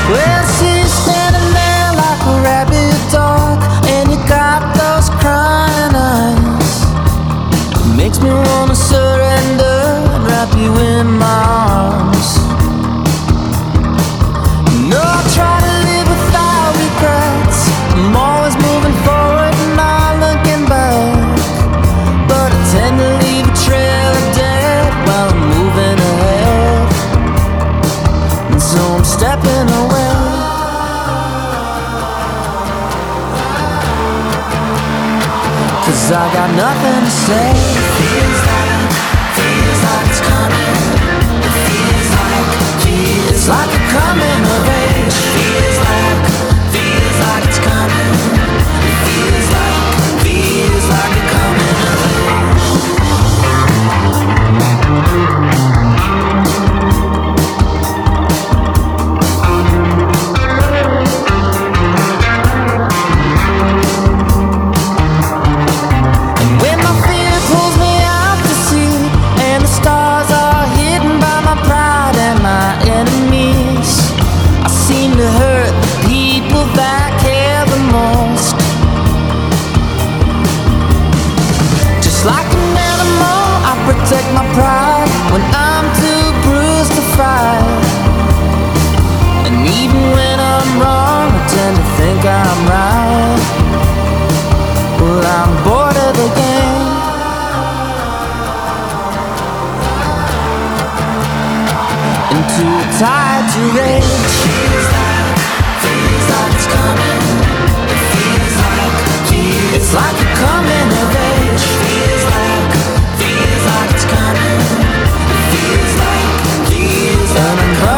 Well, she's standing there like a rabid dog, and you got those crying eyes. Makes me wanna surrender and wrap you in my arms. No, I try to live without regrets. I'm always moving forward and not looking back, but I tend to leave a trail of death while I'm moving ahead. And so I'm stepping away. Cause I got nothing to say. Feels like it's coming. It's like a coming of age. Feels like it's coming. Feels like a coming of protect my pride when I'm too bruised to fight. And even when I'm wrong, I tend to think I'm right. Well, I'm bored of the game. And too tired to rage. Feels like it's coming. It's like a coming of age. Feels like it's coming. And I'm